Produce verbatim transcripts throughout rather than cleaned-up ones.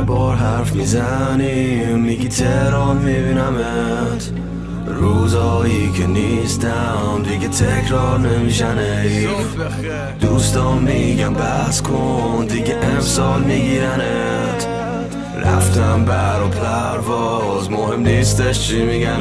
هر بار حرف میزنیم میگی تهران میبینمت، روزایی که نیستم دیگه تکرار نمیشن حیف. دوستان میگم بس کن دیگه امسال میگیرنت، رفتم بر و پرواز مهم نیستش چی میگن.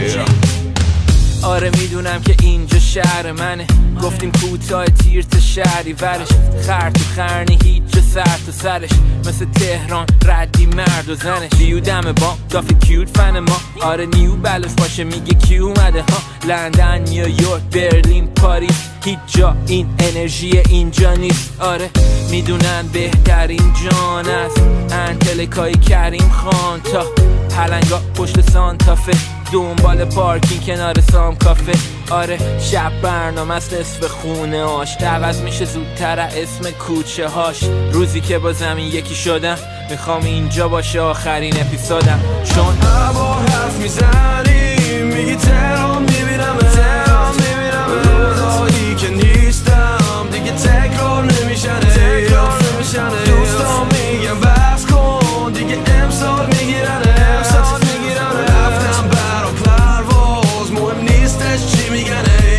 آره میدونم که اینجا شهر منه، گفتیم کوتاه تیر تا شهری ورش، خر تو خرنی هیچ جا سر تو سرش، مثل تهران ردی مرد و زنش. بیو دم با دافی کیوت فن ما، آره نیو بلوش باشه میگه کی اومده ها. لندن، نیویورک، برلین، پاریس، هیچ جا این انرژی اینجا نیست. آره میدونن بهترین جان است انتلکای کریم خان تا پلنگا پشت سانتافه، دنبال پارکینگ کنار سام کافه. آره شب برنامه است نصف خونه هاش، عوض میشه زودتر اسم کوچه هاش. روزی که با زمین یکی شدم میخوام اینجا باشه آخرین اپیزودم، چون هر بار حرف میزنی میگی تهران میبینم، تهران میبینم، روزایی که نیستم دیگه تکرار نمیشن، تکرار نمیشن. دوستان میگم بس کن دیگه امسال میگیرن، امسال میگیرن. رفتم بر و پرواز مهم نیستش چی میگن.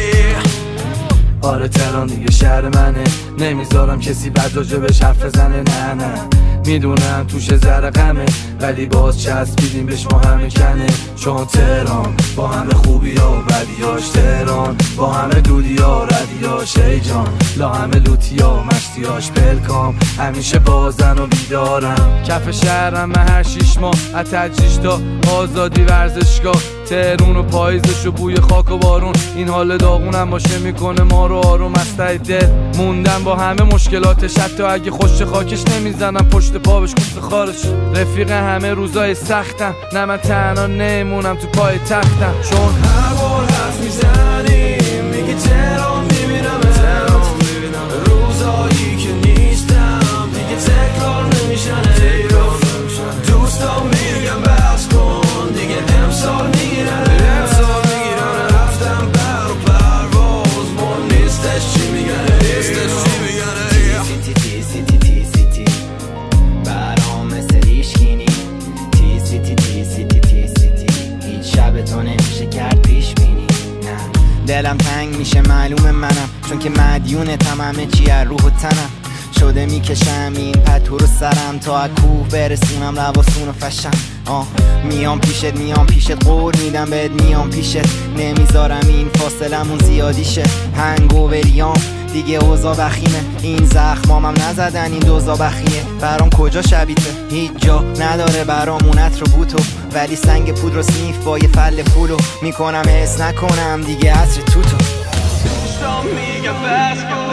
آره تهران دیگه شهر منه، نمیذارم کسی بد راجبش حرف بزنه. نه نه میدونم توش ذره غمه، ولی باز چسبیدیم بهش ما همه کنه. چون تهران با همه خوبی ها و بدیاش، تهران با همه دودی ها ردیاش، ای جان لا همه لوتی ها مشتیاش. پلکام همیشه بازن و بیدارم، کف شهرم من هر شیش ماه از تجریش تا آزادی ورزشگاه. تهرون و پاییزش و بوی خاک و بارون، این حال داغونم باشه میکنه ما رو آروم. از ته دل موندم با همه مشکلاتش، حتی اگه خوش خاکش نمیزنم پشت پا بهش کوفت خارش. رفیق همه روزای سختم، نه من تنها نمونم تو پای تختم. چون هر بار حرف میزنی میگی تهران میبینم، تهران میبینم، روزایی که نیستم دیگه تکرار نمیشن، تکرار نمیشن. دوستان میگم بس کن دیگه امسال میگیرن، امسال میگیرن. رفتم بر و پرواز مهم نیستش چی میگن، نیستش چی میگن. تی تی تی تی تی تی تی برام مثل ریشگینی، تی سی تی تی سی تی تی سی تی هیچ شب تو نمیشه کرد پیش بینی. نه دلم تنگ میشه معلوم منم، چون که مدیونتم همه چی از روح و تنم. شده میکشم این پتو رو سرم تا از کوه برسونم لباسون و فشم. آه میام پیشت میام پیشت قول میدم بهت میام پیشت، نمیذارم این فاصلمون زیادی شه. هنگو بریام دیگه اوضاع بخیمه، این زخمامم نزدن این دوزا بخیه. برام کجا شبیته هیچ جا نداره برامونت رو بوتو، ولی سنگ پود رو سنیف با یه فل پولو میکنم حس نکنم دیگه عصر توتو. دوستان میگم بس کن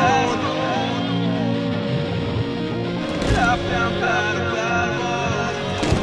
رفتم بر و پرواز.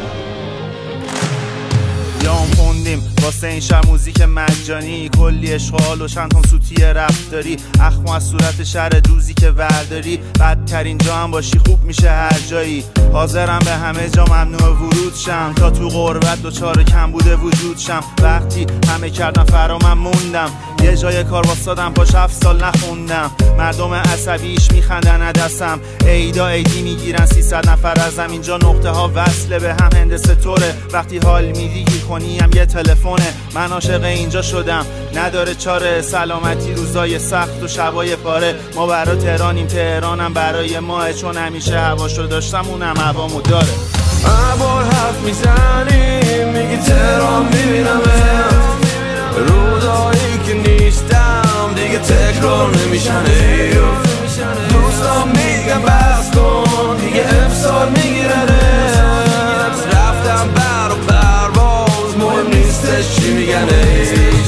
یام خوندیم واسه این شهر موزیک مجانی، کلی اشغال و چند تام سوتی رفتاری. اخم از صورت شهر دوزی که ورداری، بدترین جا هم باشی خوب میشه هر جایی. حاضرم به همه جا ممنوع ورود شم، تا تو غربت دوچار کم بوده وجود شم. وقتی همه کردم فرا من موندم، یه جای کار واسادم پاش هفت سال نخوندم. مردم عصبیش میخندن عدسم، ایدا ایدی میگیرن سیصد نفر ازم. اینجا نقطه ها وصله به هم هندسه طوره، وقتی حال میدی گیر کنی هم یه تلفونه. من عاشق اینجا شدم نداره چاره، سلامتی روزای سخت و شبای پاره. ما برای تهرانیم تهرانم برای ماه، چون همیشه هواشو داشتم اونم هوامو داره. هر بار حرف میزنی میگی تهران میبینم، روزایی که نیستم دیگه تکرار نمیشن. دوستان میگم بس کن دیگه امسال میگیرنت، رفتم بر و پرواز مهم نیستش چی میگن.